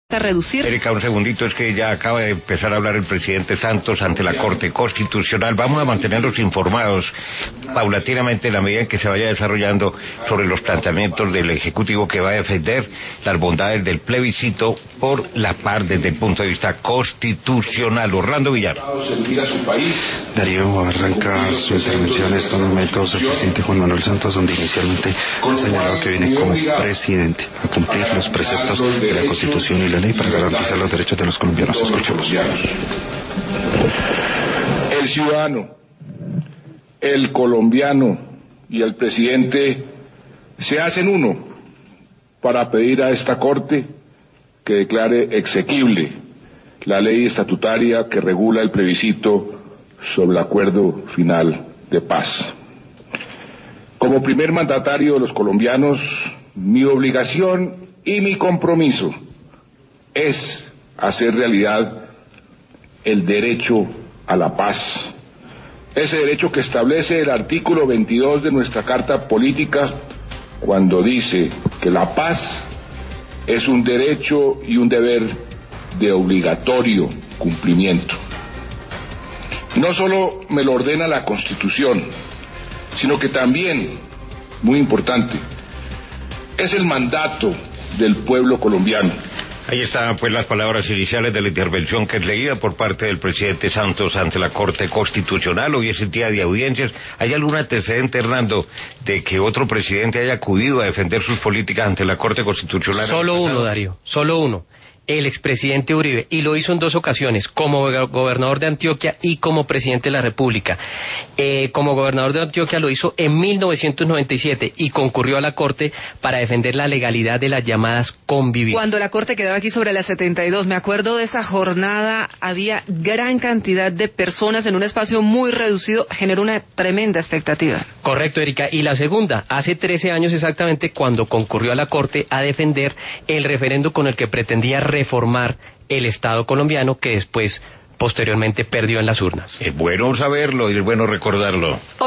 reducir. Erika, un segundito, es que ya acaba de empezar a hablar el presidente Santos ante la Corte Constitucional. Vamos a mantenerlos informados paulatinamente en la medida en que se vaya desarrollando sobre los planteamientos del Ejecutivo, que va a defender las bondades del plebiscito por la paz desde el punto de vista constitucional. Orlando Villar. Darío, arranca su intervención en estos momentos el presidente Juan Manuel Santos, donde inicialmente ha señalado que viene como presidente a cumplir los preceptos de la Constitución y la ley para garantizar los derechos de los colombianos. Escuchemos. El ciudadano, el colombiano y el presidente se hacen uno para pedir a esta Corte que declare exequible la ley estatutaria que regula el plebiscito sobre el acuerdo final de paz. Como primer mandatario de los colombianos, mi obligación y mi compromiso es hacer realidad el derecho a la paz, ese derecho que establece el artículo 22 de nuestra Carta Política, cuando dice que la paz es un derecho y un deber de obligatorio cumplimiento. No solo me lo ordena la Constitución, sino que también, muy importante, es el mandato del pueblo colombiano. Ahí están pues las palabras iniciales de la intervención que es leída por parte del presidente Santos ante la Corte Constitucional. Hoy es el día de audiencias. ¿Hay algún antecedente, Hernando, de que otro presidente haya acudido a defender sus políticas ante la Corte Constitucional? Solo uno, Darío, solo uno. El expresidente Uribe, y lo hizo en dos ocasiones, como gobernador de Antioquia y como presidente de la República. Como gobernador de Antioquia lo hizo en 1997 y concurrió a la Corte para defender la legalidad de las llamadas conviviendas. Cuando la Corte quedaba aquí sobre la 72, me acuerdo de esa jornada, había gran cantidad de personas en un espacio muy reducido, generó una tremenda expectativa. Correcto, Erika. Y la segunda, hace 13 años exactamente, cuando concurrió a la Corte a defender el referendo con el que pretendía reformar el Estado colombiano, que después, posteriormente, perdió en las urnas. Es bueno saberlo y es bueno recordarlo.